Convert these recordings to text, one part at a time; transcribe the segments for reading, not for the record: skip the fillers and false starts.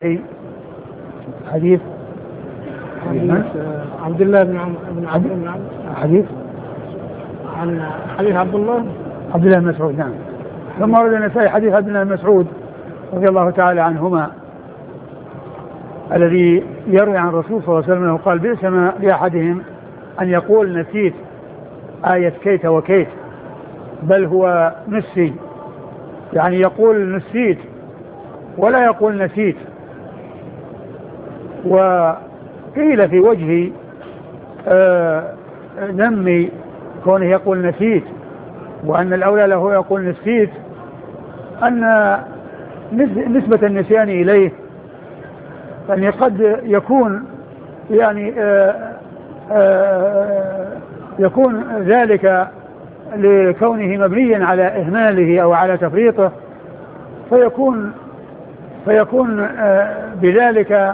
حديث عبد الله بن عمرو بن عبد حديث عن حديث عبد الله بن مسعود. نعم. ثم ورد النسائي حديث عبد الله بن مسعود رضي الله تعالى عنهما الذي يروي عن الرسول صلى الله عليه وسلم انه قال: بئس ما لأحدهم أن يقول نسيت آية كيت وكيت، بل هو نسي، يعني يقول نسيت ولا يقول نسيت. وقيل في وجه ذم كونه يقول نسيت وأن الأولى له يقول نسيت أن نسبة النسيان إليه يعني قد يكون يعني يكون ذلك لكونه مبنيا على إهماله أو على تفريطه، فيكون بذلك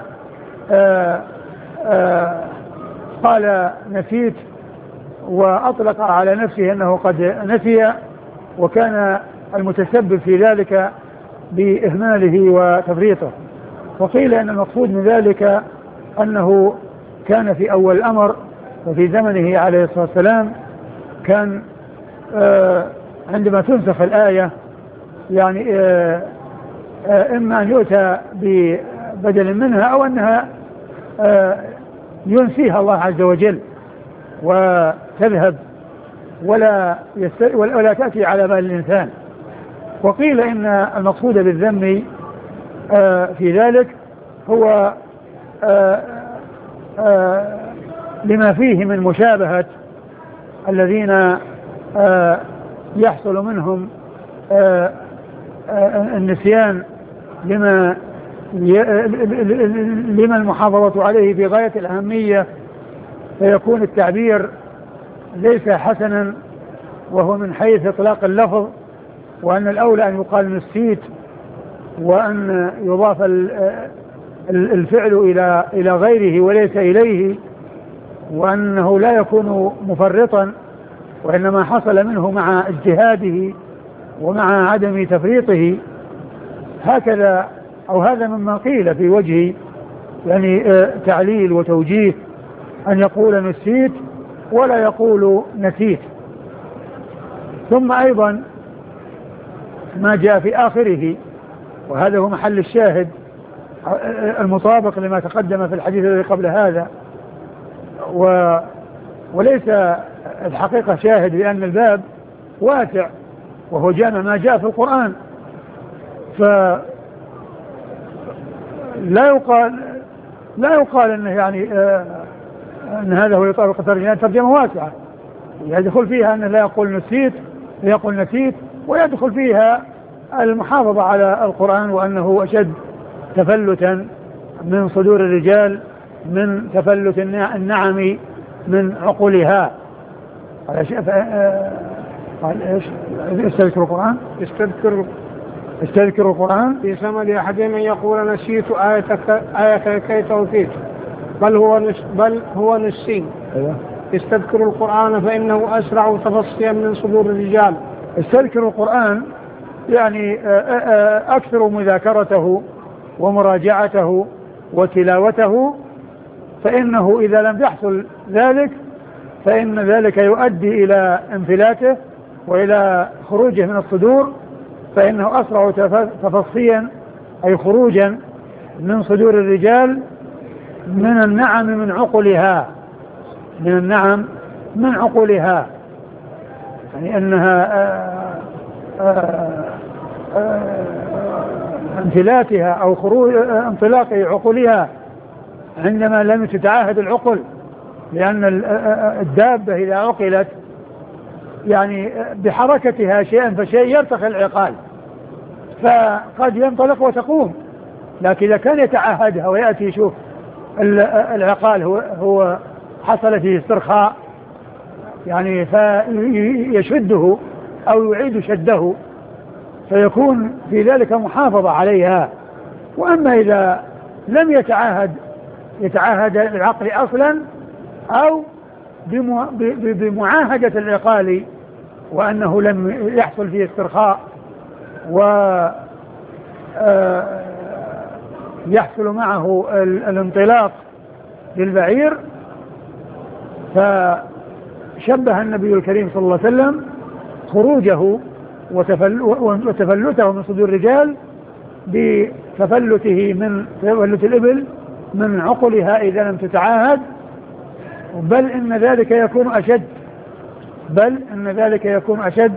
قال نسيت وأطلق على نفسه أنه قد نسي، وكان المتسبب في ذلك بإهماله وتفريطه. وقيل أن المقصود من ذلك أنه كان في أول الأمر وفي زمنه عليه الصلاة والسلام كان عندما تنسخ الآية يعني إما أن يؤتى ببدل منها أو أنها ينسيها الله عز وجل وتذهب ولا تأتي على بال الإنسان. وقيل إن المقصود بالذم في ذلك هو لما فيه من مشابهة الذين يحصل منهم النسيان لما المحافظة عليه في غاية الأهمية، فيكون التعبير ليس حسنا وهو من حيث إطلاق اللفظ، وأن الأولى أن يقال نسيت وأن يضاف الفعل إلى غيره وليس إليه، وأنه لا يكون مفرطا وإنما حصل منه مع اجتهاده ومع عدم تفريطه. هكذا أو هذا مما قيل في وجه يعني تعليل وتوجيه أن يقول نسيت ولا يقول نسيت. ثم أيضا ما جاء في آخره، وهذا هو محل الشاهد المطابق لما تقدم في الحديث الذي قبل هذا، وليس الحقيقة شاهد لأن الباب واسع وهو جامع ما جاء في القرآن، فلا يقال أنه يعني أن هذا هو يطابق الترجمة واسعة يدخل فيها أنه لا يقول نسيت يقول نسيت، ويدخل فيها المحافظة على القرآن وأنه أشد تفلتا من صدور الرجال من تفلت النعم من عقولها. قال ايش؟ استذكر القرآن استذكر القرآن في سمد أحدهم أن يقول نسيت آية كيت وكيت بل هو نسي. استذكر القرآن فإنه أسرع تفصيا من صدور الرجال. استذكر القرآن يعني أكثر مذاكرته ومراجعته وتلاوته، فإنه إذا لم يحصل ذلك فإن ذلك يؤدي إلى انفلاته وإلى خروجه من الصدور، فإنه أسرع تفصيا أي خروجا من صدور الرجال من النعم من عقلها يعني أنها انفلاتها أو خروج انطلاق عقولها عندما لم تتعاهد العقل، لأن الدابة إذا عقلت يعني بحركتها شيئا فشيء يرتخي العقال فقد ينطلق وتقوم، لكن إذا كان يتعاهدها ويأتي يشوف العقال هو حصل فيه استرخاء يعني فيشده أو يعيد شده، فيكون في ذلك محافظة عليها. وأما إذا لم يتعاهد العقل أصلا أو بمعاهدة العقال وأنه لم يحصل فيه استرخاء يحصل معه الانطلاق للبعير، فشبه النبي الكريم صلى الله عليه وسلم خروجه وتفلته من صدور الرجال بتفلته من تفلت الإبل من عقلها إذا لم تتعاهد، بل إن ذلك يكون أشد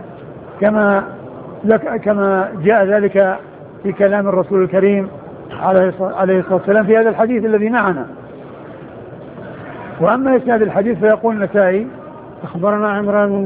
كما جاء ذلك في كلام الرسول الكريم عليه الصلاة والسلام في هذا الحديث الذي معنا. وأما إسناد الحديث فيقول النسائي: أخبرنا عمران